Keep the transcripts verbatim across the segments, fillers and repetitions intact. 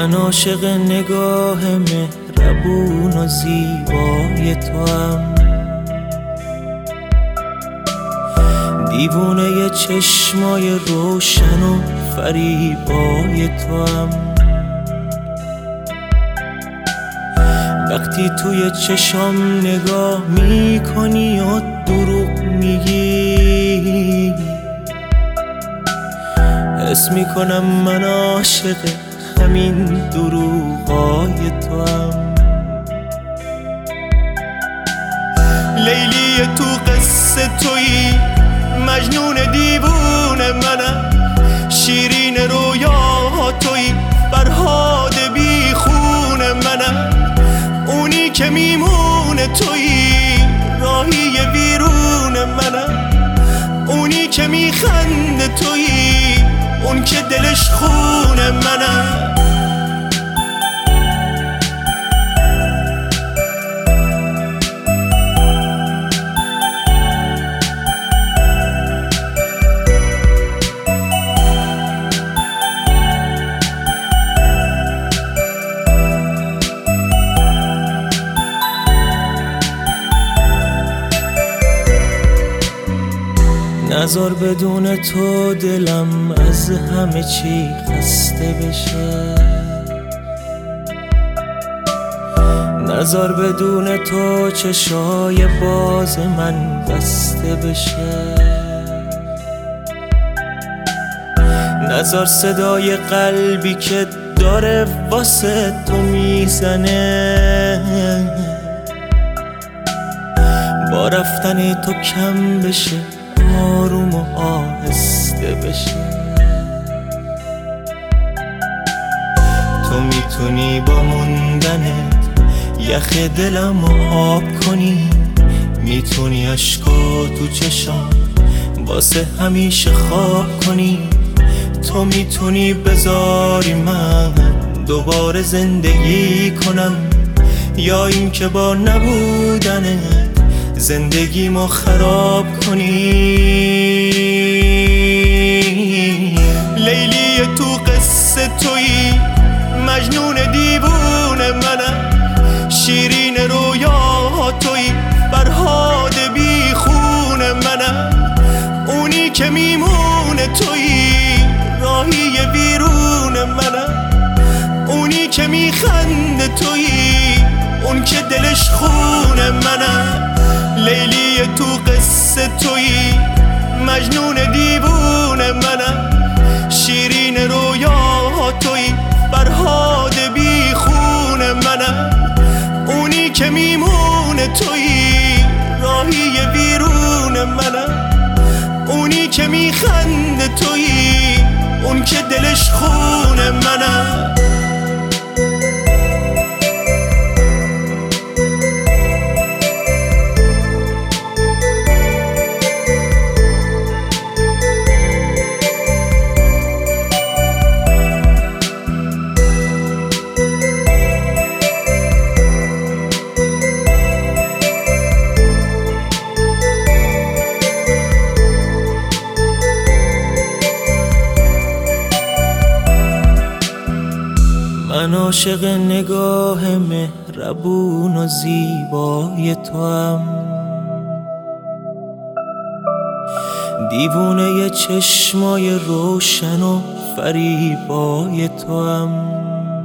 من عاشق نگاه مهربون و زیبای توام، دیوونه چشمای روشن و فریبای توام. وقتی توی چشام نگاه میکنی و دروغ میگی، حس میکنم من عاشق همین دروغای توام. لیلی تو قصه تویی، مجنون دیوونه منم، شیرین رویا تویی، فرهاد بی خون منم. اونی که میمونه تویی، راهی ویرون منم. اونی که میخنده تویی، اون که دلش خون منم. نذار بدون تو دلم از همه چی خسته بشه، نذار بدون تو چشای باز من بسته بشه، نذار صدای قلبی که داره واسه تو میزنه با رفتن تو کم بشه، آروم و آهسته بشه. تو میتونی با موندنت یخ دلم رو آب کنی، میتونی عشقا تو چشام واسه همیشه خواب کنی. تو میتونی بذاری من دوباره زندگی کنم، یا این که با نبودنت زندگیمو خراب کنی. لیلی تو قصه تویی، مجنون دیوونه منم، شیرین رویا تویی، فرهاد بی خون منم. اونی که میمونه تویی، راهی ویرون منم. اونی که میخنده تویی، اون که دلش خون منم. لیلی تو قصه تویی، مجنون دیوونه منم، شیرین رویا تویی، فرهاد بی خون منم. اونی که میمونه تویی، راهی ویرون منم. اونی که میخنده تویی، اون که دلش خون منم. من عاشق نگاه مهربون و زیبای توام، دیوونه چشمای روشن و فریبای توام.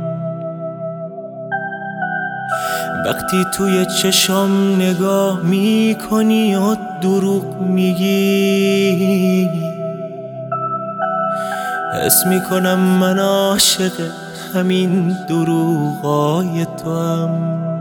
وقتی توی چشام نگاه میکنی و دروغ میگی، حس میکنم من عاشق همین دروغای توام.